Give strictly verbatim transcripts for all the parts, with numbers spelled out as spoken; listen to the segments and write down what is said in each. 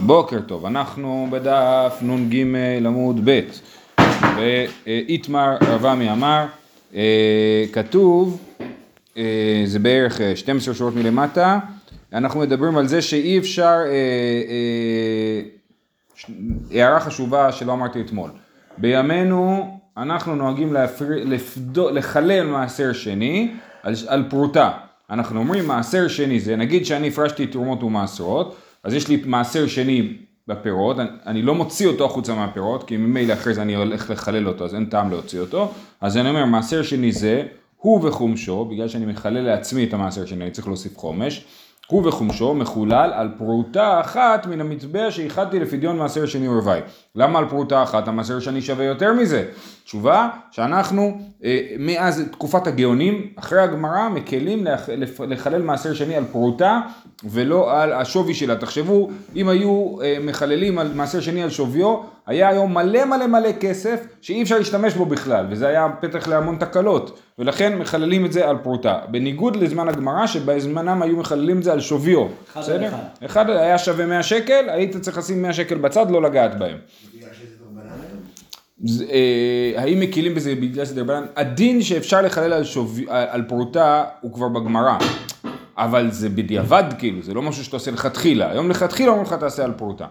בוקר טוב, אנחנו בדף נון ג' עמוד ב' ואיתמר רבמי אמר, כתוב, זה בערך שתים עשרה שורות מלמטה, אנחנו מדברים על זה שאי אפשר, הערה חשובה שלא אמרתי אתמול, בימינו אנחנו נוהגים להפר... לפדו... לחלל מעשר שני על, על פרוטה. אנחנו אומרים מעשר שני זה, נגיד שאני הפרשתי תרומות ומעשרות, אז יש לי מעשר שני בפירות, אני, אני לא מוציא אותו החוצה מהפירות, כי ממילא אחרי זה אני הולך לחלל אותו, אז אין טעם להוציא אותו. אז אני אומר, מעשר שני זה, הוא וחומשו, בגלל שאני מחלל לעצמי את המעשר שני, אני צריך להוסיף חומש, הוא וחומשו מחולל על פרוטה אחת מן המטבע שהחדתי לפדיון מעשר שני ורבעי. למה על פרוטה אחת? המעשר שני שווה יותר מזה. תשובה שאנחנו אה, מאז תקופת הגאונים, אחרי הגמרא, מקלים לח, לחלל מעשר שני על פרוטה ולא על השווי שלה. תחשבו, אם היו אה, מחללים על מעשר שני על שוויו, היה היום מלא מלא מלא כסף שאי אפשר להשתמש בו בכלל, וזה היה פתח להמון תקלות, ולכן מחללים את זה על פרוטה. בניגוד לזמן הגמרא, שבזמנם היו מחללים את זה על שוויו. אחד בסדר? אחד. אחד היה שווה מאה שקל, היית צריך לשים מאה שקל בצד, לא לגעת בהם. בגלל שזה דרבנן? האם מקילים בזה בגלל שזה דרבנן? הדין שאפשר לחלל על, שוויו, על פרוטה הוא כבר בגמרא, אבל זה בדיעבד כאילו, זה לא משהו שאתה עושה לכתחילה. היום לכתחילה אומרים לך תעשה על פרוטה.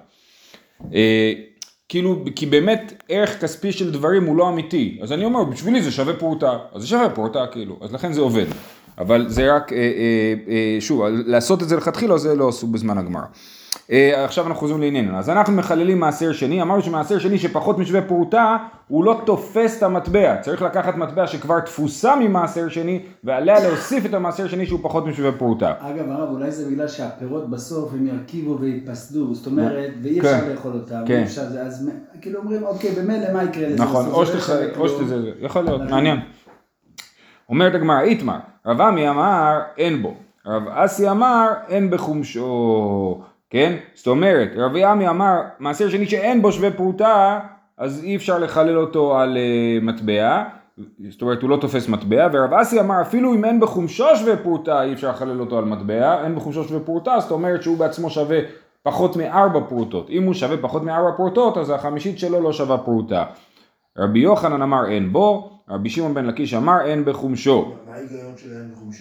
כאילו, כי באמת ערך כספי של דברים הוא לא אמיתי. אז אני אומר, בשבילי זה שווה פרוטה. אז זה שווה פרוטה כאילו, אז לכן זה עובד. אבל זה רק, אה, אה, אה, שוב, לעשות את זה לכתחילה, זה לא עשו בזמן הגמרא. אה, עכשיו אנחנו חוזרים לענייננו. אז אנחנו מחללים מעשר שני, אמרנו שמעשר שני שפחות משווה פרוטה, הוא לא תופס את המטבע. צריך לקחת מטבע שכבר תפוסה ממעשר שני, ועליה להוסיף את המעשר שני שהוא פחות משווה פרוטה. אגב, הרב, אולי זה בגלל שהפירות בסוף הם ירכיבו ויפסדו, זאת אומרת, ואי אפשר לאכול אותם, כן. אפשר, אז כאילו אומרים, אוקיי, במילא מה יקרה לזה? נכון, או שזה, יכול להיות, מעניין. אומרת הגמרא, איתמר, רב עמי אמר אין בו, רב אסי אמר אין בחומשו, כן? זאת אומרת, רב עמי אמר מעשר שני שאין בו שווה פרוטה, אז אי אפשר לחלל אותו על uh, מטבע, זאת אומרת הוא לא תופס מטבע, ורב אסי אמר אפילו אם אין בחומשו שווה פרוטה אי אפשר לחלל אותו על מטבע, אין בחומשו שווה פרוטה, זאת אומרת שהוא בעצמו שווה פחות מארבע פרוטות, אם הוא שווה פחות מארבע פרוטות אז החמישית שלו לא שווה פרוטה. רבי יוחנן אמר אין בו, רבי שמעון בן לקיש אמר אין בחומשו. מה ההיגיון של אין בחומשו?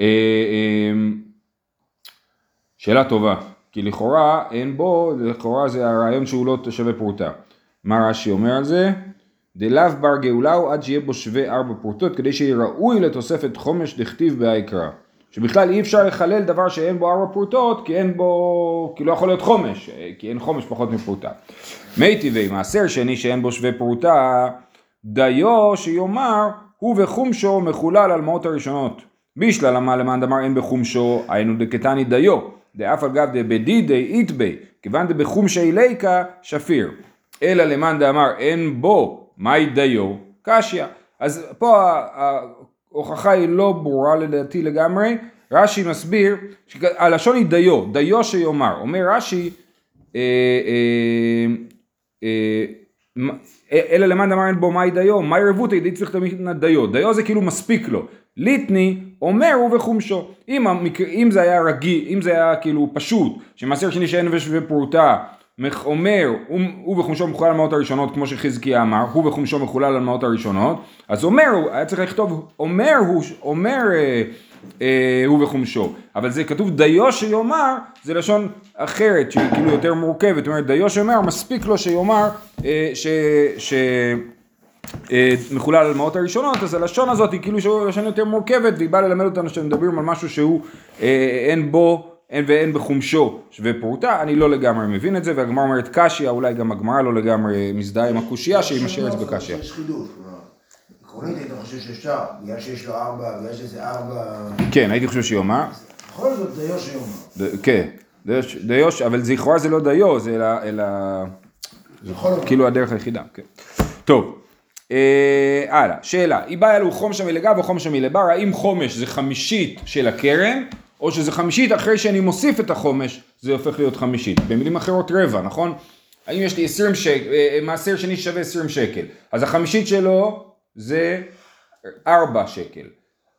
שאלה טובה, כי לכאורה אין בו, לכאורה זה הרעיון שהוא לא שווה פרוטה. מה רש"י אומר על זה? דלאו בר גאולהו עד שיהיה בו שווה ארבע פרוטות, כדי שיהיה ראוי לתוספת חומש דכתיב בהיקרא. שבכלל אי אפשר לחלל דבר שאין בו ארבע פרוטות, כי אין בו, כי לא יכול להיות חומש, כי אין חומש פחות מפרוטה. מי טבעי, מעשר שני שאין בו שווה פרוטה, דיו שיאמר, הוא וחומשו מחולל על מאות הראשונות. בישלה למה למען דמר אין בחומשו, היינו דקטני דיו, דאף על גב דבדידי איתבי, כיוון דבחומשי ליקה שפיר. אלא למען דאמר אין בו, מהי דיו? קשיא. אז פה ההוכחה היא לא ברורה לדעתי לגמרי, רש"י מסביר, הלשון היא דיו, דיו שיאמר, אומר רש"י, אה, אה, אה, אלא למען דאמר אין בו מהי דיו, מהי רבותא די צריך תמיד דיו, דיו זה כאילו מספיק לו, ליטני אומר הוא וחומשו, אם, אם זה היה רגיל, אם זה היה כאילו פשוט, שמעשר שני שאין ושווה פרוטה, אומר הוא, הוא וחומשו מחולל על מאות הראשונות, כמו שחזקיה אמר, הוא וחומשו מחולל על מאות הראשונות, אז אומר, היה צריך לכתוב, אומר הוא, אומר אה, אה, הוא וחומשו, אבל זה כתוב דיו שיאמר, זה לשון אחרת, שהיא כאילו יותר מורכבת, זאת אומרת, דיו שיאמר, מספיק לו שיאמר, אה, ש... ש אה, מחולל על מאות הראשונות, אז הלשון הזאת היא כאילו לשון יותר מורכבת, והיא באה ללמד אותנו שמדברים על משהו שהוא אה, אין בו, אין ואין בחומשו שווה פרוטה, אני לא לגמרי מבין את זה, והגמרא אומרת קשיא, אולי גם הגמרא לא לגמרי מזדהה עם הקושייה, שהיא משארת בקשיא. יש חידוש, עקרונית היית חושב שאפשר, בגלל שיש לו ארבע, בגלל שזה ארבע... כן, הייתי חושב שיאמר. בכל זאת דיו שיאמר. כן, דיו, אבל זכרה זה לא דיו, זה אלא... כאילו הדרך היחידה, כן. טוב. הלאה, שאלה, היא באה אלו חומש מלגב או חומש מלבר, האם חומש זה חמישית של הקרן, או שזה חמישית אחרי שאני מוסיף את החומש, זה הופך להיות חמישית. במילים אחרות רבע, נכון? האם יש לי עשרים שקל, מעשר שני שווה עשרים שקל, אז החמישית שלו זה ארבע שקל.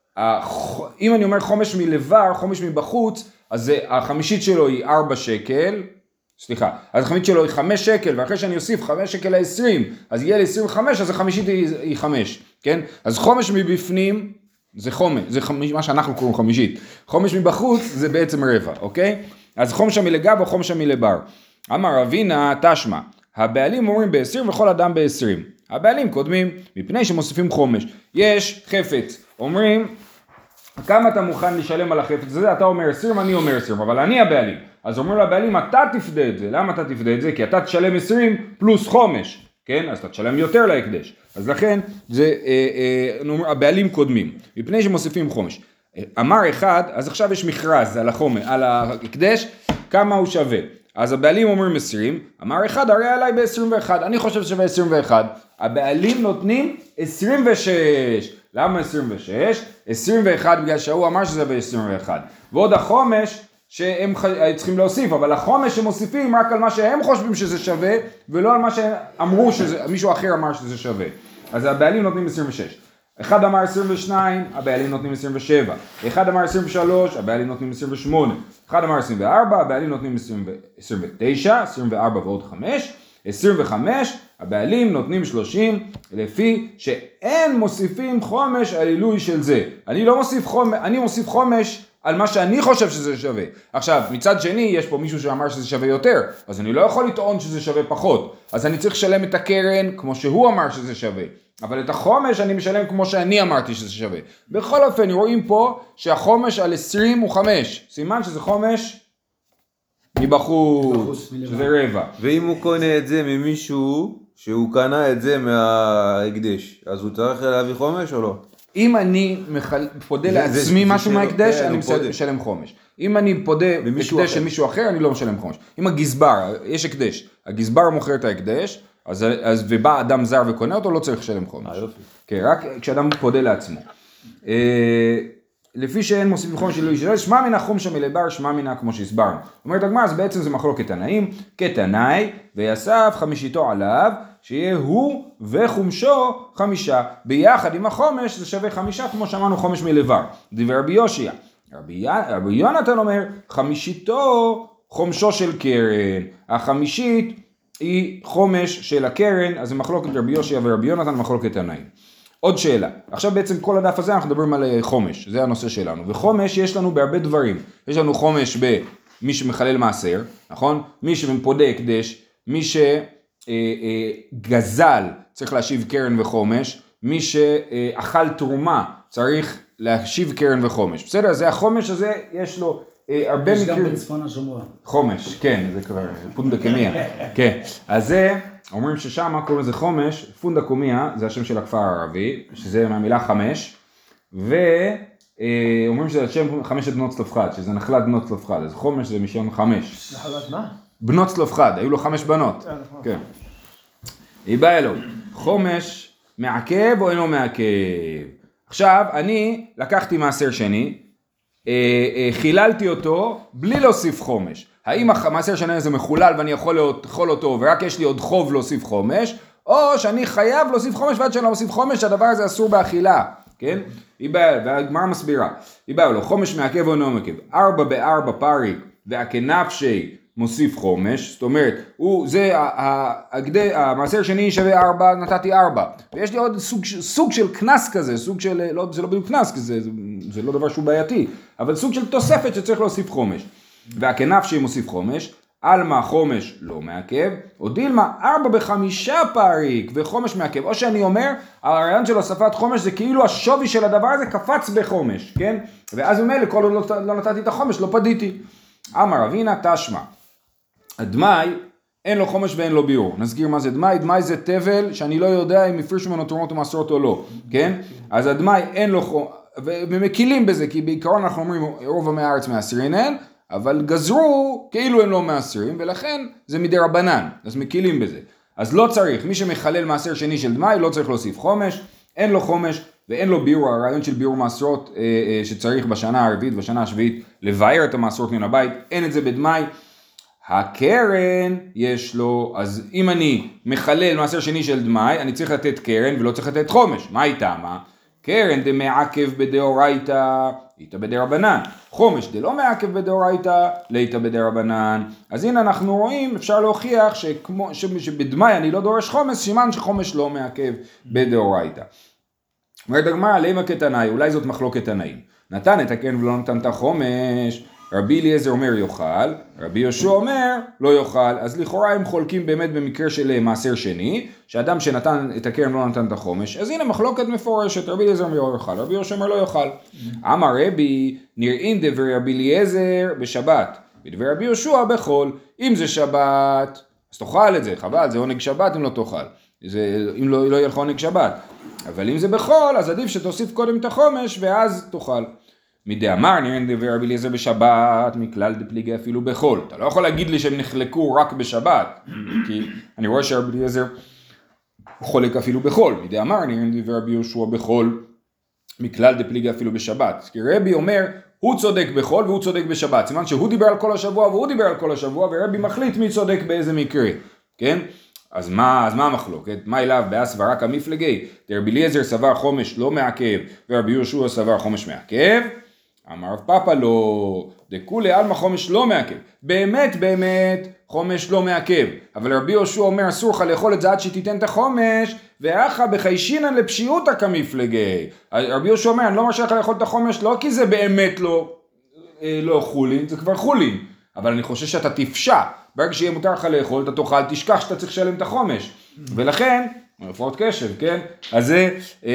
אם אני אומר חומש מלבר, חומש מבחוץ, אז החמישית שלו היא ארבע שקל, סליחה, אז החמישית שלו היא חמש שקל, ואחרי שאני אוסיף חמש שקל ל-עשרים, אז יהיה לי עשרים וחמש, אז החמישית היא, היא חמש, כן? אז חומש מבפנים, זה חומש, זה חמש, מה שאנחנו קוראים חמישית. חומש מבחוץ זה בעצם רבע, אוקיי? אז חומש מלגב או חומש מלבר. אמר רבינה תשמע, הבעלים אומרים ב-עשרים וכל אדם ב-עשרים. הבעלים קודמים, מפני שמוסיפים חומש. יש חפץ, אומרים, כמה אתה מוכן לשלם על החפץ הזה? אתה אומר עשרים, אני אומר עשרים, אבל אני הבעלים. אז אומרים לבעלים, אתה תפדה את זה. למה אתה תפדה את זה? כי אתה תשלם עשרים פלוס חומש. כן? אז אתה תשלם יותר להקדש. אז לכן, זה, אה, אה, הבעלים קודמים. מפני שמוסיפים חומש. אמר אחד, אז עכשיו יש מכרז על החומש, על ההקדש, כמה הוא שווה. אז הבעלים אומרים עשרים, אמר אחד, הרי עליי ב-עשרים ואחת. אני חושב שווה עשרים ואחת. הבעלים נותנים עשרים ושש. למה עשרים ושש? עשרים ואחת בגלל שהוא אמר שזה ב-עשרים ואחת. ועוד החומש שהם צריכים להוסיף, אבל החומש שמוסיפים רק על מה שהם חושבים שזה שווה, ולא על מה שאמרו שמישהו אחר אמר שזה שווה. אז הבעלים נותנים עשרים ושש. אחד אמר עשרים ושתיים, הבעלים נותנים עשרים ושבע. אחד אמר עשרים ושלוש, הבעלים נותנים עשרים ושמונה. אחד אמר עשרים וארבע, הבעלים נותנים עשרים ותשע, עשרים וארבע ועוד חמש. עשרים וחמש, הבעלים נותנים שלושים, לפי שאין מוסיפים חומש על עילוי של זה. אני לא מוסיף חומש, אני מוסיף חומש על מה שאני חושב שזה שווה. עכשיו, מצד שני, יש פה מישהו שאמר שזה שווה יותר, אז אני לא יכול לטעון שזה שווה פחות. אז אני צריך לשלם את הקרן כמו שהוא אמר שזה שווה. אבל את החומש אני משלם כמו שאני אמרתי שזה שווה. בכל אופן, רואים פה שהחומש על עשרים הוא חמש. סימן שזה חומש מבחוץ, שזה רבע. ואם הוא קונה את זה ממישהו שהוא קנה את זה מההקדש, אז הוא צריך להביא חומש או לא? אם אני פודה לעצמי משהו מההקדש, אני משלם חומש. אם אני פודה הקדש של מישהו אחר, אני לא משלם חומש. אם הגזבר, יש הקדש, הגזבר מוכר את ההקדש, אז, אז ובא אדם זר וקונה אותו, לא צריך לשלם חומש. כן, רק כשאדם פודה לעצמו. לפי שאין מוסיפים חומש של עילוי, שמע מן החומש מלבר, שמע מן כמו שהסברנו. אומרת הגמרא, אז בעצם זה מחלוקת תנאים, כתנאי, ויסף חמישיתו עליו, שיהיה הוא וחומשו חמישה. ביחד עם החומש זה שווה חמישה, כמו שאמרנו חומש מלבר. דבר רבי יושיע. רבי, רבי יונתן אומר, חמישיתו חומשו של קרן. החמישית היא חומש של הקרן, אז זה מחלוקת רבי יושיע ורבי יונתן, מחלוקת תנאים. עוד שאלה, עכשיו בעצם כל הדף הזה אנחנו מדברים על חומש, זה הנושא שלנו, וחומש יש לנו בהרבה דברים, יש לנו חומש במי שמחלל מעשר, נכון? מי שמפודה הקדש, מי שגזל צריך להשיב קרן וחומש, מי שאכל תרומה צריך להשיב קרן וחומש, בסדר? זה החומש הזה, יש לו הרבה יש מקרים. גם בצפון השומרון. חומש, כן, זה כבר פונדקמיה, כן, אז זה, אומרים ששם קוראים לזה חומש, פונדקמיה, זה השם של הכפר הערבי, שזה מהמילה חמש, ואומרים שזה השם חמשת בנות צלופחד, שזה נחלת בנות צלופחד, אז חומש זה משם חמש. נחלת מה? בנות צלופחד, היו לו חמש בנות, כן. היא באה אלו, חומש מעכב או אינו מעכב? עכשיו, אני לקחתי מעשר שני, חיללתי אותו בלי להוסיף חומש. האם המעשר שני הזה מחולל ואני יכול לאכול אותו ורק יש לי עוד חוב להוסיף חומש, או שאני חייב להוסיף חומש ועד שאני לא מוסיף חומש, הדבר הזה אסור באכילה, כן? היא באה, והגמרא מסבירה, היא באה לו, חומש מעכב או אינו מעכב, ארבע בארבע פריק והכנפשי מוסיף חומש, זאת אומרת, הוא, זה, המעשר שני שווה ארבע, נתתי ארבע, ויש לי עוד סוג, סוג של כנס כזה, סוג של, לא, זה לא בדיוק כנס, כי זה, זה, זה לא דבר שהוא בעייתי, אבל סוג של תוספת שצריך להוסיף חומש, והכנפשי מוסיף חומש, אלמה חומש לא מעכב, או דילמה ארבע בחמישה פריק וחומש מעכב, או שאני אומר, הרעיון של הוספת חומש זה כאילו השווי של הדבר הזה קפץ בחומש, כן? ואז הוא אומר, כל עוד לא, לא נתתי את החומש, לא פדיתי. אמר רבינה תשמע, הדמאי אין לו חומש ואין לו ביור. נזכיר מה זה דמאי, דמאי זה תבל שאני לא יודע אם הפרישו ממנו תרומות ומעשרות או לא, כן? אז הדמאי אין לו חומש, ומקילים בזה, כי בעיקרון אנחנו אומרים רוב עמי הארץ מעשרים אין, אבל גזרו כאילו הם לא מעשרים, ולכן זה מדי רבנן, אז מקילים בזה. אז לא צריך, מי שמחלל מעשר שני של דמאי לא צריך להוסיף חומש, אין לו חומש ואין לו ביור, הרעיון של ביור מעשרות אה, אה, שצריך בשנה הרביעית ובשנה השביעית לבאר את המעשרות מן הבית, אין את זה בדמאי. הקרן יש לו, אז אם אני מחלל מעשר שני של דמאי, אני צריך לתת קרן ולא צריך לתת חומש. מה איתה? מה? קרן דמעכב בדאורייתא, איתא בדרבנן. חומש דלא מעכב בדאורייתא, לאיתא בדרבנן. אז הנה אנחנו רואים, אפשר להוכיח שכמו, שבדמי אני לא דורש חומש, סימן שחומש לא מעכב בדאורייתא. אומרת הגמרא, למה כתנאי? אולי זאת מחלוקת תנאים. נתן את הקרן ולא נתן את החומש. רבי אליעזר אומר יאכל, רבי יהושע אומר לא יאכל, אז לכאורה הם חולקים באמת במקרה של מעשר שני, שאדם שנתן את הקרן ולא נתן את החומש, אז הנה מחלוקת מפורשת, רבי אליעזר אומר יאכל, רבי יהושע אומר לא יאכל. אמר רבי, נראין דבר רבי אליעזר בשבת, ודבר רבי יהושע בחול, אם זה שבת, אז תאכל את זה, חבל, זה עונג שבת אם לא תאכל, זה, אם לא, לא יהיה לך עונג שבת, אבל אם זה בחול, אז עדיף שתוסיף קודם את החומש ואז תאכל. מדאמר נראין דבר רבי אליעזר בשבת, מכלל דפליגי אפילו בחול. אתה לא יכול להגיד לי שהם נחלקו רק בשבת, כי אני רואה שרבי אליעזר חולק אפילו בחול. מדאמר נראין דבר רבי יהושע בחול, מכלל דפליגי אפילו בשבת. כי רבי אומר, הוא צודק בחול והוא צודק בשבת. סימן שהוא דיבר על כל השבוע והוא דיבר על כל השבוע, ורבי מחליט מי צודק באיזה מקרה. כן? אז מה, אז מה המחלוקת? מה אליו בהסברה כמפלגי? רבי אליעזר סבר חומש לא מעכב, ורבי יהושע סבר חומש מעכב. אמר רב פאפא לא, דכולי עלמא חומש לא מעכב. באמת באמת חומש לא מעכב. אבל רבי יהושע אומר אסור לך לאכול את זה עד שתיתן את החומש, ואחא בחיישינן לפשיעותא כמפלגי. רבי יהושע אומר אני לא מרשה לך לאכול את החומש לא כי זה באמת לא, לא חולין, זה כבר חולין. אבל אני חושב שאתה תפשע. ברגע שיהיה מותר לך לאכול, אתה תאכל, תשכח שאתה צריך לשלם את החומש. ולכן, הפרעות קשב, כן? אז זה,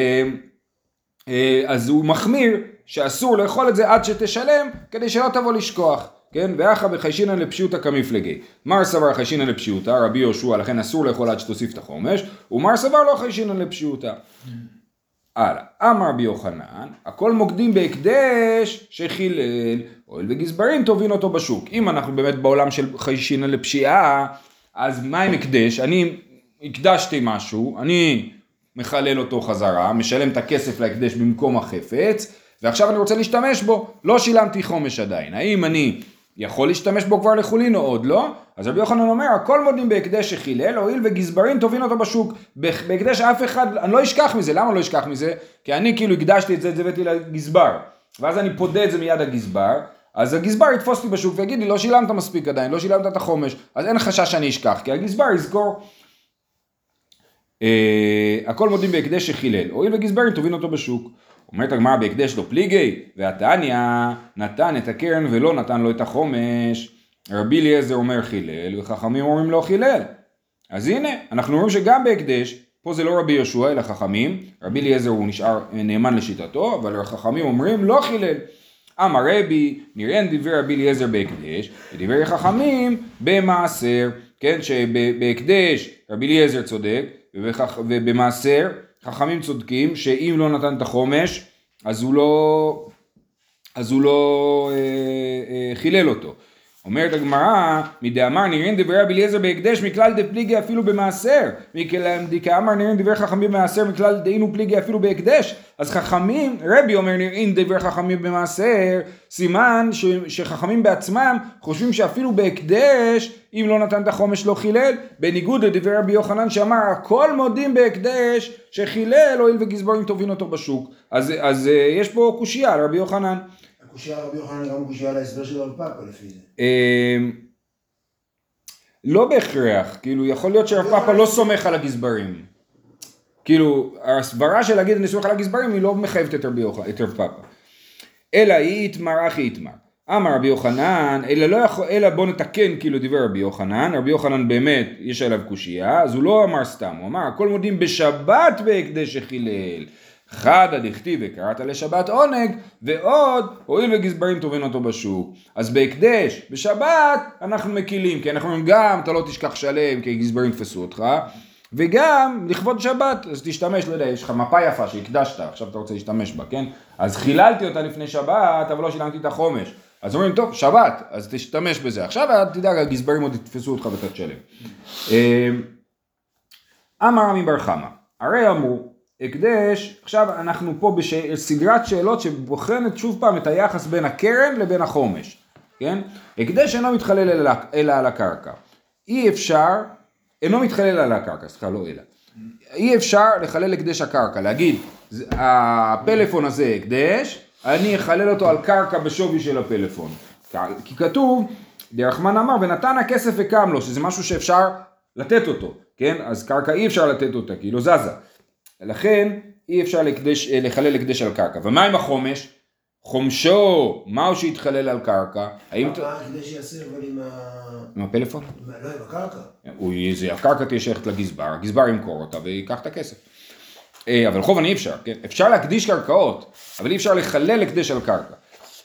אז הוא מחמיר שאסור לאכול את זה עד שתשלם, כדי שלא תבוא לשכוח, כן? ואחא בחיישינן לפשיעותא כמפלגי. מר סבר חיישינן לפשיעותא, רבי יהושע, לכן אסור לאכול עד שתוסיף את החומש, ומר סבר לא חיישינן לפשיעותא. הלאה, אמר רבי יוחנן, הכל מוקדים בהקדש שחילל, אוהל וגזברים תובין אותו בשוק. אם אנחנו באמת בעולם של חיישינן לפשיעה, אז מה עם הקדש? אני הקדשתי משהו, אני מחלל אותו חזרה, משלם את הכסף להקדש במקום החפץ, ועכשיו אני רוצה להשתמש בו, לא שילמתי חומש עדיין. האם אני יכול להשתמש בו כבר לחולין או עוד לא? אז רבי יוחנן אומר, הכל מודים בהקדש שחילל, הואיל וגזברים תובין אותו בשוק. בהקדש אף אחד, אני לא אשכח מזה. למה לא אשכח מזה? כי אני כאילו הקדשתי את זה, את זה הבאתי לגזבר. ואז אני פודה את זה מיד הגזבר, אז הגזבר יתפוס לי בשוק ויגיד לי, לא שילמת מספיק עדיין, לא שילמת את החומש, אז אין חשש שאני אשכח, כי הגזבר יזכור. הכל מודים בהקדש שחילל, הואיל וגזברים תובין אותו בשוק. אומרת הגמרא בהקדש לא פליגי, והתניא נתן את הקרן ולא נתן לו את החומש. רבי אליעזר אומר חילל, וחכמים אומרים לא חילל. אז הנה, אנחנו רואים שגם בהקדש, פה זה לא רבי יהושע אלא חכמים, רבי אליעזר הוא נשאר נאמן לשיטתו, אבל החכמים אומרים לא חילל. אמר רבי, נראין דבר רבי אליעזר בהקדש, ודבר חכמים במעשר, כן, שבהקדש רבי אליעזר צודק, ובמעשר חכמים צודקים שאם לא נתן את החומש, אז הוא לא, אז הוא לא אה, אה, חילל אותו. אומרת הגמרא, מדאמר נראין דבר רבי אליעזר בהקדש מכלל דפליגי אפילו במעשר, מכאמר נראין דבר חכמים במעשר מכלל דאינו פליגי אפילו בהקדש. אז חכמים, רבי אומר נראין דבר חכמים במעשר, סימן ש, שחכמים בעצמם חושבים שאפילו בהקדש, אם לא נתן את החומש לא חילל, בניגוד לדבר רבי יוחנן שאמר הכל מודים בהקדש שחילל הואיל וגזברים תובין אותו בשוק. אז, אז יש פה קושיה על רבי יוחנן. הקושיה רבי יוחנן גם קושיה על ההסבר של רב פאפא לפי זה. לא בהכרח, כאילו יכול להיות שרב פאפא לא סומך על הגזברים. כאילו הסברה של להגיד אני סומך על הגזברים היא לא מחייבת את רב פאפא. אלא היא יתמר אחי יתמר. אמר רבי יוחנן, אלא לא יכול, אלא בוא נתקן כאילו דבר רבי יוחנן, רבי יוחנן באמת יש עליו קושיה, אז הוא לא אמר סתם, הוא אמר הכל מודים בשבת בהקדש שחילל. חדא דכתיב וקראת לשבת עונג, ועוד הואיל וגזברים תובין אותו בשוק. אז בהקדש, בשבת אנחנו מקילים, כי אנחנו אומרים גם אתה לא תשכח שלם כי גזברים תפסו אותך, וגם לכבוד שבת, אז תשתמש, לא יודע, יש לך מפה יפה שהקדשת, עכשיו אתה רוצה להשתמש בה, כן? אז חיללתי אותה לפני שבת, אבל לא שילמתי את החומש. אז אומרים, טוב, שבת, אז תשתמש בזה. עכשיו תדאג, הגזברים עוד תתפסו אותך ואתה תשלם. אמר רמי בר חמא, הרי אמרו, הקדש, עכשיו אנחנו פה בסדרת שאלות שבוחנת שוב פעם את היחס בין הקרן לבין החומש, כן? הקדש אינו מתחלל אלא על הקרקע. אי אפשר, אינו מתחלל על הקרקע, סליחה, לא אלא. אי אפשר לחלל הקדש הקרקע, להגיד, הפלאפון הזה הקדש, אני אחלל אותו על קרקע בשווי של הפלאפון. כי כתוב, דרחמן אמר, ונתן הכסף וקם לו, שזה משהו שאפשר לתת אותו, כן? אז קרקע אי אפשר לתת אותה, כי היא לא זזה. לכן אי אפשר לקדש, לחלל הקדש על קרקע. ומה עם החומש? חומשו, מהו שהתחלל על קרקע? האם... מה הקדש יעשה אבל עם ה... עם הפלאפון? לא, עם הקרקע. הקרקע תהיה שייכת לגזבר, הגזבר ימכור אותה ויקח את הכסף. אבל חובן אי אפשר, כן? אפשר להקדיש קרקעות, אבל אי אפשר לחלל הקדש על קרקע.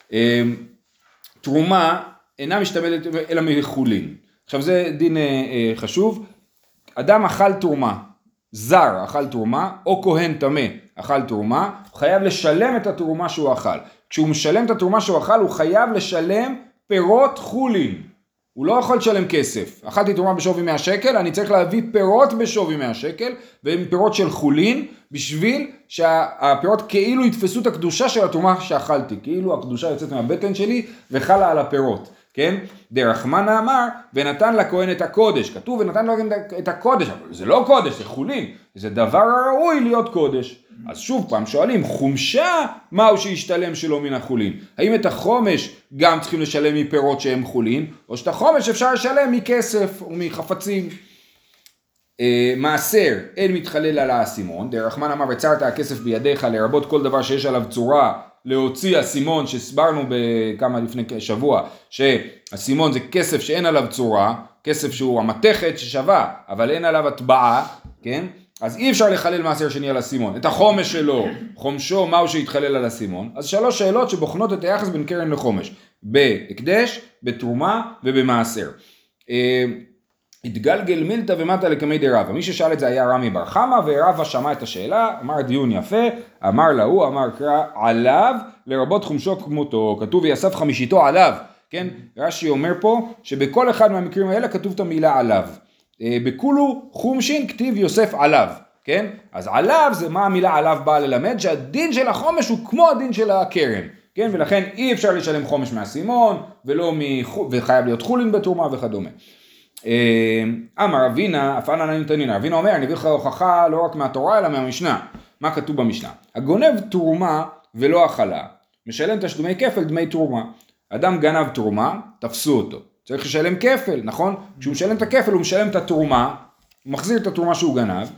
תרומה אינה משתמדת אלא מחולין. עכשיו זה דין חשוב, אדם אכל תרומה, זר אכל תרומה, או כהן טמא אכל תרומה, הוא חייב לשלם את התרומה שהוא אכל. כשהוא משלם את התרומה שהוא אכל, הוא חייב לשלם פירות חולין. הוא לא יכול לשלם כסף. אכלתי תרומה בשווי מאה שקל, אני צריך להביא פירות בשווי מאה שקל, והם פירות של חולין, בשביל שהפירות כאילו יתפסו את הקדושה של התרומה שאכלתי. כאילו הקדושה יוצאת מהבטן שלי וחלה על הפירות. כן? דרחמנה אמר, ונתן לכהן את הקודש. כתוב ונתן לו את הקודש, אבל זה לא קודש, זה חולין. זה דבר ראוי להיות קודש. אז שוב פעם שואלים, חומשה מהו שישתלם שלו מן החולין? האם את החומש גם צריכים לשלם מפירות שהם חולין, או שאת החומש אפשר לשלם מכסף או מחפצים? אה, מעשר, אין מתחלל על האסימון. דרחמן אמר, וצרת הכסף בידיך לרבות כל דבר שיש עליו צורה, להוציא הסימון, שהסברנו בכמה לפני שבוע, שהסימון זה כסף שאין עליו צורה, כסף שהוא המתכת ששווה, אבל אין עליו הטבעה, כן? אז אי אפשר לחלל מעשר שני על הסימון. את החומש שלו, חומשו, מהו שהתחלל על הסימון? אז שלוש שאלות שבוחנות את היחס בין קרן לחומש. בהקדש, בתרומה ובמעשר. התגלגל מילתא ומטה לקמי דרבא. מי ששאל את זה היה רמי בר חמא, ורבא שמע את השאלה, אמר דיון יפה, אמר לה, אמר קרא עליו לרבות חומשו כמותו. כתוב ויאסף חמישיתו עליו. כן? רש"י אומר פה שבכל אחד מהמקרים האלה כתוב את המילה עליו. בכולו חומשין כתיב יוסף עליו, כן? אז עליו זה מה המילה עליו באה ללמד, שהדין של החומש הוא כמו הדין של הקרן, כן? ולכן אי אפשר לשלם חומש מהסימון, ולא מח... וחייב להיות חולין בתרומה וכדומה. אמר אבינה, אף אנא נתנין, אבינה אומר, אני אביא לך הוכחה לא רק מהתורה אלא מהמשנה. מה כתוב במשנה? הגונב תרומה ולא אכלה, משלם תשלומי כפל דמי תרומה. אדם גנב תרומה, תפסו אותו. צריך לשלם כפל, נכון? כשהוא משלם את הכפל, הוא משלם את התרומה, הוא מחזיר את התרומה שהוא גנב,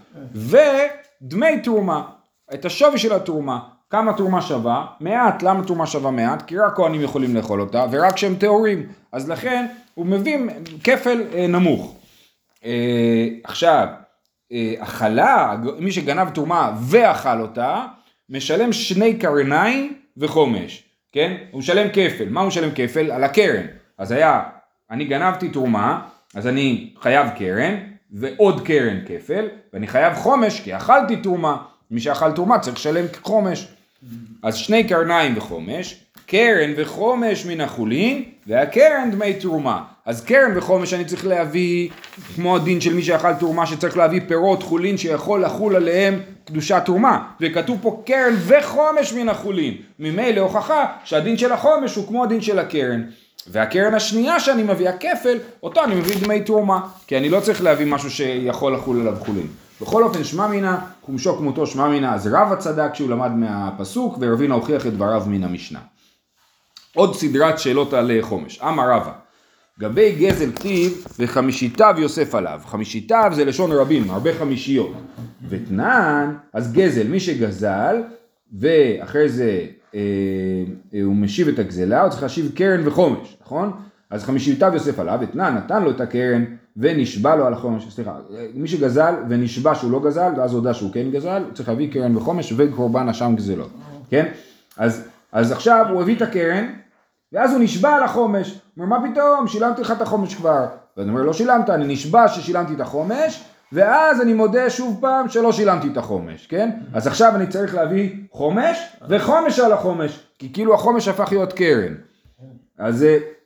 ודמי תרומה, את השווי של התרומה. כמה תרומה שווה? מעט. למה תרומה שווה מעט? כי רק כהנים יכולים לאכול אותה, ורק שהם טהורים. אז לכן הוא מביא כפל אה, נמוך. אה, עכשיו, אה, אכלה, מי שגנב תרומה ואכל אותה, משלם שני קרניים וחומש. כן? הוא משלם כפל. מה הוא משלם כפל? על הקרן. אז היה... אני גנבתי תרומה, אז אני חייב קרן, ועוד קרן כפל, ואני חייב חומש, כי אכלתי תרומה. מי שאכל תרומה צריך לשלם חומש. אז שני קרניים וחומש, קרן וחומש מן החולין, והקרן דמי תרומה. אז קרן וחומש אני צריך להביא, כמו הדין של מי שאכל תרומה, שצריך להביא פירות חולין שיכול לחול עליהם קדושת תרומה. וכתוב פה קרן וחומש מן החולין. ממילא הוכחה שהדין של החומש הוא כמו הדין של הקרן. והקרן השנייה שאני מביא, הכפל, אותו אני מביא דמי תרומה, כי אני לא צריך להביא משהו שיכול לחול עליו חולין. בכל אופן, שמע מינה, חומשו כמותו שמע מינה, אז רבא צדק כשהוא למד מהפסוק, ורבינה הוכיח את דבריו מן המשנה. עוד סדרת שאלות על חומש. אמר רבא, גבי גזל כתיב וחמישיתיו יוסף עליו. חמישיתיו זה לשון רבים, הרבה חמישיות. ותנן, אז גזל, מי שגזל, ואחרי זה אה, אה, הוא משיב את הגזלה, הוא צריך להשיב קרן וחומש, נכון? אז חמישיתיו יוסף עליו, ותנן נתן לו את הקרן ונשבע לו על החומש. סליחה, מי שגזל ונשבע שהוא לא גזל, ואז הודע שהוא כן גזל, הוא צריך להביא קרן וחומש וקורבן אשם גזלות, כן? אז, אז עכשיו הוא הביא את הקרן, ואז הוא נשבע על החומש. הוא אומר, מה פתאום? שילמתי לך את החומש כבר. ואני אומר, לא שילמת, אני נשבע ששילמתי את החומש, ואז אני מודה שוב פעם שלא שילמתי את החומש, כן? אז עכשיו אני צריך להביא חומש וחומש על החומש, כי כאילו החומש הפך להיות קרן. אז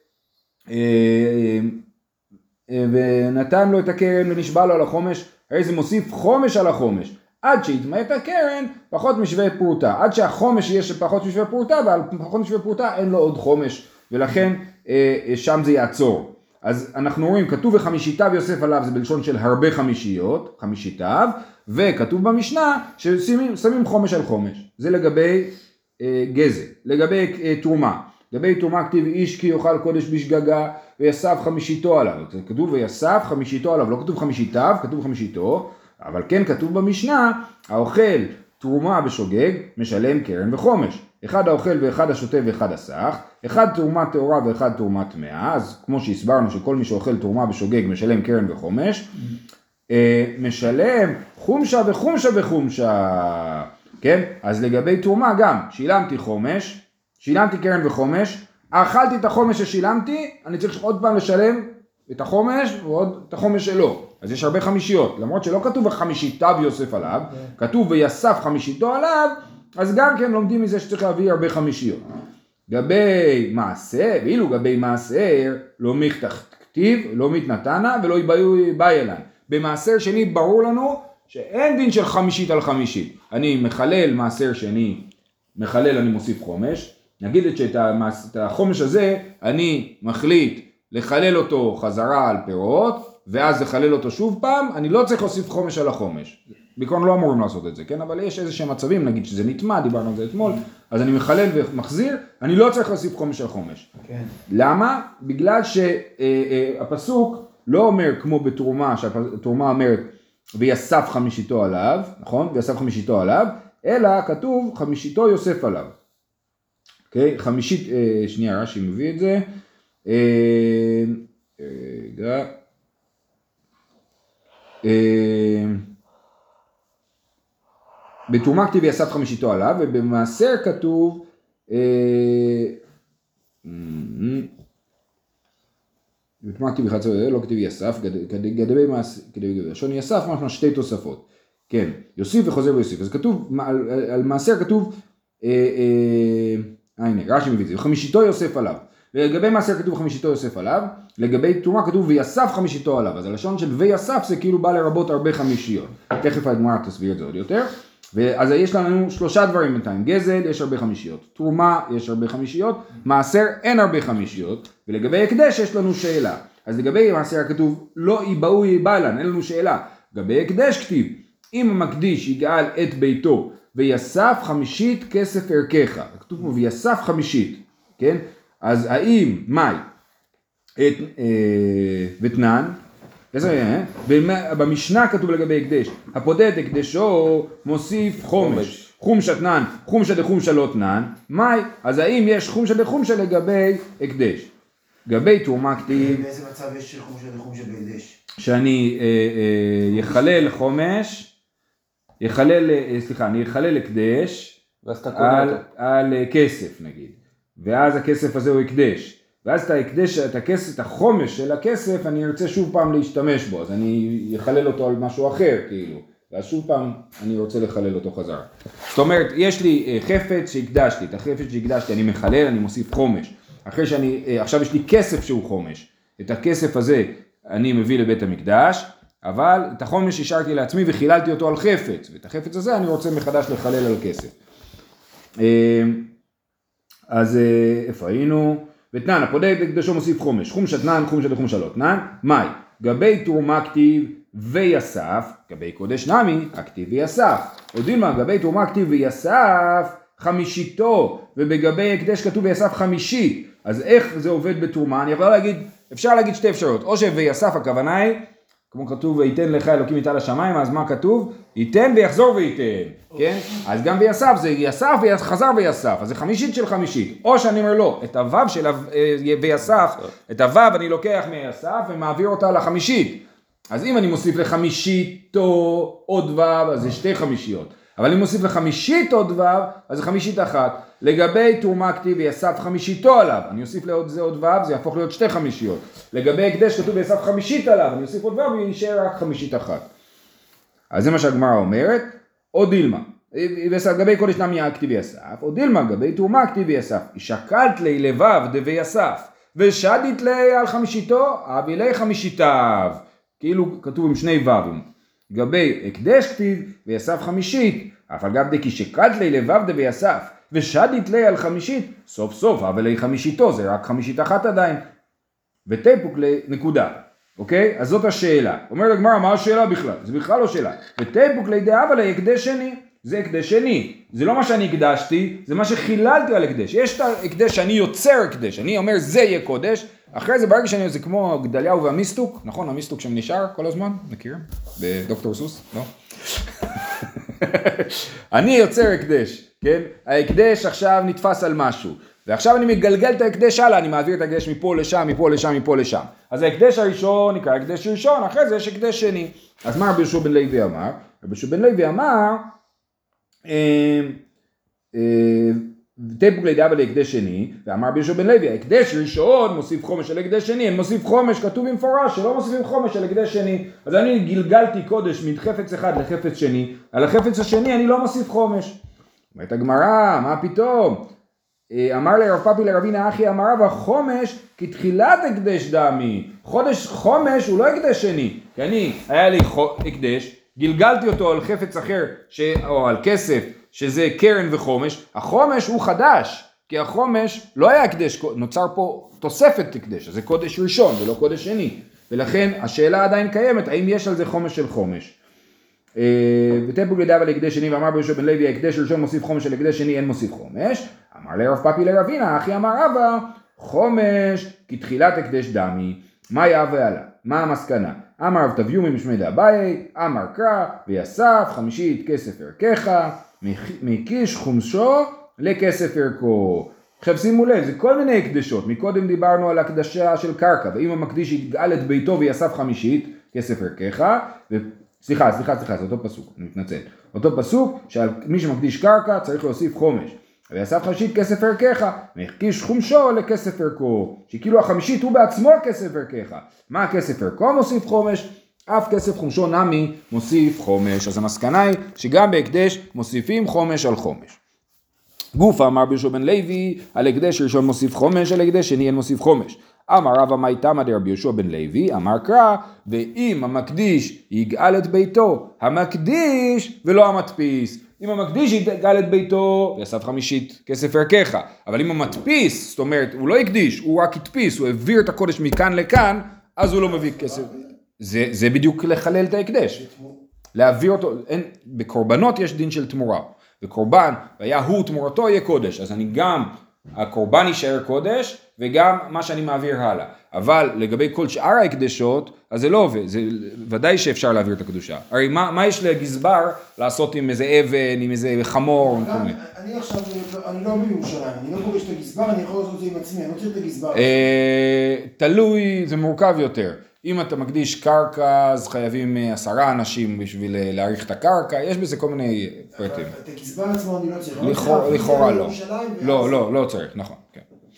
ונתן לו את הקרן ונשבע לו על החומש, הרי זה מוסיף חומש על החומש. עד שיתמעט את הקרן, פחות משווה פרוטה. עד שהחומש יהיה פחות משווה פרוטה, ועל פחות משווה פרוטה אין לו עוד חומש, ולכן שם זה יעצור. אז אנחנו רואים, כתוב וחמישיתיו יוסף עליו, זה בלשון של הרבה חמישיות, חמישיתיו, וכתוב במשנה ששמים חומש על חומש. זה לגבי אה, גזל. לגבי אה, תרומה. לגבי תרומה כתיב איש כי יאכל קודש בשגגה ויסף חמישיתו עליו. כתוב ויסף חמישיתו עליו, לא כתוב חמישיתיו, כתוב חמישיתו, אבל כן כתוב במשנה, האוכל תרומה בשוגג משלם קרן וחומש. אחד האוכל ואחד השוטה ואחד הסך, אחד תרומה טהורה ואחד תרומה טמאה, אז כמו שהסברנו שכל מי שאוכל תרומה בשוגג משלם קרן וחומש, משלם חומשה וחומשה וחומשה, כן? אז לגבי תרומה גם, שילמתי חומש, שילמתי קרן וחומש, אכלתי את החומש ששילמתי, אני צריך עוד פעם לשלם את החומש ועוד את החומש שלו. אז יש הרבה חמישיות, למרות שלא כתוב חמישיתיו יוסף עליו, כתוב ויסף חמישיתו עליו, אז גם כן לומדים מזה שצריך להביא הרבה חמישיות. גבי מעשה, ואילו גבי מעשר, לא מכתב כתיב, לא מתנתנה ולא יבאו באי אליי. במעשר שני ברור לנו שאין דין של חמישית על חמישית. אני מחלל מעשר שני, מחלל אני מוסיף חומש, נגיד שאת המס, את החומש הזה אני מחליט לחלל אותו חזרה על פירות, ואז לחלל אותו שוב פעם, אני לא צריך להוסיף חומש על החומש. בעיקרון לא אמורים לעשות את זה, כן? אבל יש איזה שהם מצבים, נגיד שזה נטמע, דיברנו על זה אתמול, אז אני מחלל ומחזיר, אני לא צריך להוסיף חומש על חומש. כן. למה? בגלל שהפסוק לא אומר כמו בתרומה, שהתרומה אומרת, ויסף חמישיתו עליו, נכון? ויסף חמישיתו עליו, אלא כתוב חמישיתו יוסף עליו. אוקיי? חמישית, שנייה, רש"י מביא את זה. רגע. בתרומה כתיב ויסף חמישיתו עליו, ובמעשר כתוב בתרומה כתיב וחצי לא כתיב יסף, גדבי מעשר, לשון יסף משמע שתי תוספות, כן, יוסיף וחוזר ויוסיף, אז כתוב, על, על מעשר כתוב, אה, אה, הנה, רש"י מביא את זה, חמישיתו יוסף עליו, ולגבי מעשר כתוב חמישיתו יוסף עליו, לגבי תרומה כתוב ויסף חמישיתו עליו, אז הלשון של ויסף זה כאילו בא לרבות הרבה חמישיות, תכף הגמרא תסביר את זה עוד יותר, אז יש לנו שלושה דברים בינתיים, גזל יש הרבה חמישיות, תרומה יש הרבה חמישיות, מעשר אין הרבה חמישיות, ולגבי הקדש יש לנו שאלה, אז לגבי מעשר כתוב לא יבאו יבאלן, אין לנו שאלה, לגבי הקדש כתיב, אם המקדיש יגאל את ביתו ויסף חמישית כסף ערכך, כתוב פה ויסף חמישית, כן? אז האם, מאי, את, אה, ותנן, במשנה כתוב לגבי הקדש, הפודד הקדשו מוסיף חומש, חומשה תנן, חומשה דחומשה לא תנן, מאי, אז האם יש חומשה דחומשה לגבי הקדש? לגבי תרומה כתיב, באיזה מצב יש חומשה דחומשה בהקדש? שאני יחלל חומש, יחלל, סליחה, אני יחלל הקדש על, על כסף נגיד, ואז הכסף הזה הוא הקדש. ואז את ההקדש, את הכסף, את החומש של הכסף, אני ארצה שוב פעם להשתמש בו, אז אני אחלל אותו על משהו אחר, כאילו, ואז שוב פעם אני רוצה לחלל אותו חזרה. זאת אומרת, יש לי חפץ שהקדשתי, את החפץ שהקדשתי אני מחלל, אני מוסיף חומש. אחרי שאני, עכשיו יש לי כסף שהוא חומש, את הכסף הזה אני מביא לבית המקדש, אבל את החומש השארתי לעצמי וחיללתי אותו על חפץ, ואת החפץ הזה אני רוצה מחדש לחלל על כסף. אז איפה היינו? ותנן, הפודד הקדשו מוסיף חומש, חומשה תנן, חומשה דחומשה לא תנן, מאי, גבי תרומה כתיב ויסף, גבי קודש נמי, הכתיב ויסף, עוד דילמה, גבי תרומה כתיב ויסף, חמישיתו, ובגבי הקדש כתוב ויסף חמישי, אז איך זה עובד בתרומה? אני יכול להגיד, אפשר להגיד שתי אפשרויות, או שויסף הכוונה היא, כמו כתוב ויתן לך אלוקים איתה לשמיים, אז מה כתוב? ייתן ויחזור וייתן, כן? אז גם ויסף זה יסף וחזר ויסף, אז זה חמישית של חמישית, או שאני אומר לא, את הוו של ויסף, את הוו אני לוקח מיסף ומעביר אותה לחמישית, אז אם אני מוסיף לחמישיתו עוד וו, אז זה שתי חמישיות, אבל אם מוסיף לחמישית עוד וו, אז זה חמישית אחת, לגבי תרומה כתיב ויסף חמישיתו עליו, אני אוסיף לעוד זה עוד וו, זה יהפוך להיות שתי חמישיות, לגבי הקדש כתוב ויסף חמישית עליו, אני אוסיף עוד וו ויישאר רק חמישית אחת. אז זה מה שהגמרא אומרת, או דילמה, לגבי קודש נמי כתיב ויסף, או דילמה, לגבי תרומה כתיב ויסף, שקלת לי לבב דבי יסף, ושדית לי על חמישיתו, אבי לי חמישיתיו, כאילו כתוב עם שני וווים. לגבי הקדש כתיב ויסף חמישית, אף על גב דקי שקלת לי לבב דבי יסף, ושדית לי על חמישית, סוף סוף, אבל לי חמישיתו, זה רק חמישית אחת עדיין. ותיפוק לנקודה, אוקיי? אז זאת השאלה. אומרת הגמרא, מה השאלה בכלל? זה בכלל לא שאלה. ותיפוק לידעה להקדש שני, זה הקדש שני. זה לא מה שאני הקדשתי, זה מה שחיללתי על הקדש. יש את ההקדש שאני יוצר הקדש, אני אומר זה יהיה קודש, אחרי זה ברגע שאני, זה כמו גדליהו והמיסטוק, נכון? המיסטוק שם נשאר כל הזמן, מכירים? בדוקטור סוס, לא? אני יוצר הקדש, כן? ההקדש עכשיו נתפס על משהו, ועכשיו אני מגלגל את ההקדש הלאה, אני מעביר את ההקדש מפה לשם, מפה לשם, מפה לשם. אז ההקדש הראשון נקרא הקדש ראשון, אחרי זה יש הקדש שני. אז מה רבי יהושע בן לוי אמר? רבי יהושע בן לוי אמר, תיפוק לידעה להקדש שני, ואמר רבי יהושע בן לוי, ההקדש ראשון מוסיף חומש על הקדש שני, אין מוסיף חומש, כתוב במפורש שלא מוסיפים חומש על הקדש שני. אז אני גלגלתי קודש מחפץ אחד לחפץ שני, על החפץ השני אני לא מוסיף חומש. אומרת הגמרא, מה פתאום? אמר לרב פאפי לרבינה אחי אמר רב, החומש כתחילת הקדש דמי. חודש חומש הוא לא הקדש שני, כי אני, היה לי הקדש, גלגלתי אותו על חפץ אחר, ש... או על כסף, שזה קרן וחומש. החומש הוא חדש, כי החומש לא היה הקדש, נוצר פה תוספת הקדש, אז זה קודש ראשון ולא קודש שני, ולכן השאלה עדיין קיימת, האם יש על זה חומש של חומש. ותיפוק לידעה להקדש שני, ואמר רבי יהושע בן לוי, ההקדש ראשון מוסיף חומש, על הקדש שני אין מוסיף חומש. אמר לרב פאפי לרבינה, אחי אמר רבא, חומש כתחילת הקדש דמי. מה יהווה עלה? מה המסקנה? אמר רב תביומי משמי דאביי, אמר קרא ויסף חמישית כסף ערכך, מקיש חומשו לכסף ערכו. עכשיו שימו לב, זה כל מיני הקדשות. מקודם דיברנו על הקדשה של קרקע, ואם המקדיש יגאל את ביתו ויסף חמישית כסף ערכך, ו... סליחה, סליחה, סליחה, זה אותו פסוק, אני מתנצל. אותו פסוק שעל מי שמקדיש קרקע צריך להוסיף חומש. ויסף חמישית כסף ערכך, מקיש חומשו לכסף ערכו. שכאילו החמישית הוא בעצמו כסף ערכך. מה הכסף ערכו מוסיף חומש? אף כסף חומשו נמי מוסיף חומש. אז המסקנה היא שגם בהקדש מוסיפים חומש על חומש. גופה אמר רבי יהושע בן לוי, על הקדש ראשון מוסיף חומש, על הקדש שני אין מוסיף חומש. אמר רבא מאי תמא דרבי יהושע בן לוי, אמר קרא, ואם המקדיש יגאל את ביתו, המקדיש ולא המדפיס. אם המקדיש יגאל את ביתו, ויסף חמישית כסף ערכך. אבל אם המדפיס, זאת אומרת, הוא לא הקדיש, הוא רק הדפיס, הוא העביר את הקודש מכאן לכאן, אז הוא לא מביא כסף. זה, זה בדיוק לחלל את ההקדש. להעביר אותו, אין, בקורבנות יש דין של תמורה. בקורבן, והיה הוא תמורתו יהיה קודש. אז אני גם, הקורבן יישאר קודש, וגם מה שאני מעביר הלאה. אבל לגבי כל שאר ההקדשות, אז זה לא עובד, זה ודאי שאפשר להעביר את הקדושה. הרי מה, מה יש לגזבר לעשות עם איזה אבן, עם איזה חמור? אני עכשיו, אני לא בירושלים, אני לא פוגש את הגזבר, אני יכול לעשות את זה עם עצמי, אני לא צריך את הגזבר. תלוי, זה מורכב יותר. אם אתה מקדיש קרקע, אז חייבים עשרה אנשים בשביל להעריך את הקרקע, יש בזה כל מיני פרטים. את הגזבר עצמו אני לא צריך. לכאורה לא. לא, לא, לא צריך, נכון, כן.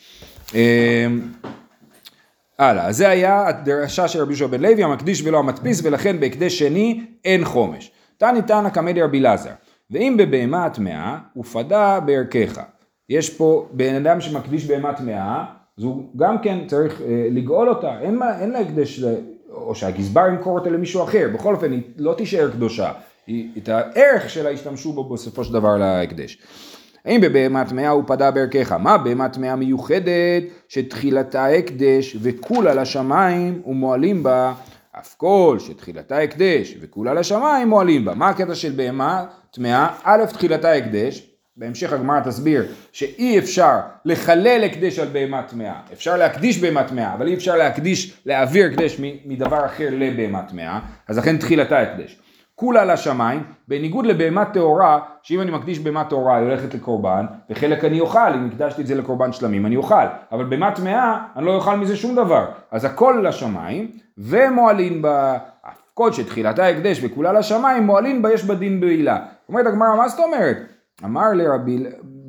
הלאה, זה היה הדרשה של רבי יהושע בן לוי, המקדיש ולא המדפיס, ולכן בהקדש שני אין חומש. תני תנא קמי דרבי אלעזר, ואם בבהמה טמאה ופדה בערכך. יש פה בן אדם שמקדיש בהמה טמאה, אז הוא גם כן צריך אה, לגאול אותה, אין, מה, אין לה הקדש, או שהגזבר ימכור אותה למישהו אחר, בכל אופן היא לא תישאר קדושה, היא, את הערך שלה ישתמשו בו בסופו של דבר להקדש. האם בבהמה טמאה הוא פדה בערכך? מה בהמה טמאה מיוחדת שתחילתה הקדש וכולה לשמיים ומועלים בה, אף כל שתחילתה הקדש וכולה לשמיים מועלים בה. מה הקטע של בהמה טמאה? א', תחילתה הקדש, בהמשך הגמרא תסביר שאי אפשר לחלל הקדש על בהמה טמאה, אפשר להקדיש בהמה טמאה, אבל אי אפשר להקדיש, להעביר הקדש מדבר אחר לבהמה טמאה, אז לכן תחילתה הקדש. כולה לשמיים, בניגוד לבהמה טהורה, שאם אני מקדיש בהמה טהורה, היא הולכת לקורבן, וחלק אני אוכל, אם הקדשתי את זה לקורבן שלמים, אני אוכל, אבל בהמה טמאה, אני לא אוכל מזה שום דבר, אז הכל לשמיים, ומועלין בה, כל שתחילתה הקדש וכולה לשמיים, מועלין בה יש בה דין בעילה. אומרת הגמרא, מה זאת אומרת? אמר לרבי,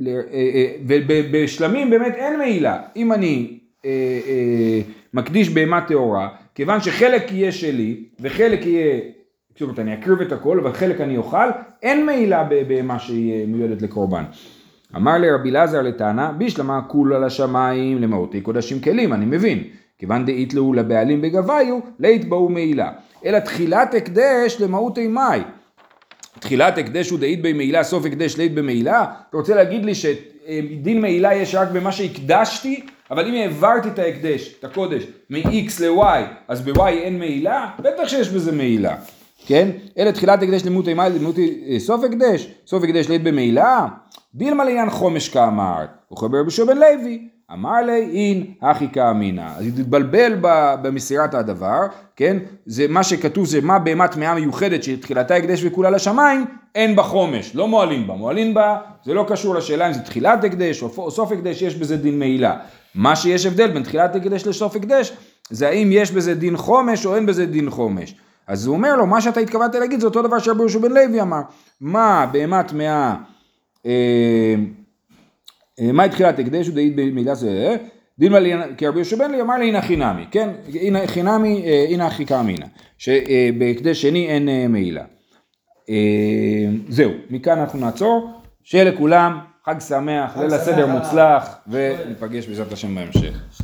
ובשלמים באמת אין מעילה, אם אני אה, אה, מקדיש בהמה טהורה, כיוון שחלק יהיה שלי, וחלק יהיה, זאת אומרת, אני אקריב את הכל, אבל חלק אני אוכל, אין מעילה בהמה שהיא מיועדת לקורבן. אמר לרבי אלעזר לטענה, בשלמה כולה לשמיים, למהותי קודשים כלים, אני מבין, כיוון דאיתלו לבעלים בגביו, להתבאו מעילה, אלא תחילת הקדש למהותי מאי, תחילת הקדש הוא דאית במעילה, סוף הקדש לית במעילה? אתה רוצה להגיד לי שדין מעילה יש רק במה שהקדשתי? אבל אם העברתי את ההקדש, את הקודש, מ-X ל-Y, אז ב-Y אין מעילה? בטח שיש בזה מעילה, כן? אלה תחילת הקדש לימותי מה, לימותי סוף הקדש, סוף הקדש לית במעילה, דילמה לעניין חומש כאמרת, וחבר בשו בן לוי, אמר לי אין הכי כאמינה, אז התבלבל במסירת הדבר, כן? זה מה שכתוב זה מה בהמה טמאה מיוחדת שתחילתה הקדש וכולה לשמיים, אין בה חומש, לא מועלין בה, מועלין בה זה לא קשור לשאלה אם זה תחילת הקדש או סוף הקדש, יש בזה דין מעילה. מה שיש הבדל בין תחילת הקדש לסוף הקדש, זה האם יש בזה דין חומש או אין בזה דין חומש. אז הוא אומר לו, מה שאתה התכוונת להגיד זה אותו דבר שרבי יהושע בן לוי אמר, מה בהמה טמאה, אה, מה התחילת הקדש, הוא דעית במילה זה, דילמה כי רבי יהושע בן לוי אמר לי הנה חינמי, כן, הנה חינמי, הנה הכי כאמינה, שבהקדש שני אין מעילה. זהו, מכאן אנחנו נעצור, שיהיה לכולם חג שמח, ליל הסדר מוצלח, וניפגש בעזרת השם בהמשך.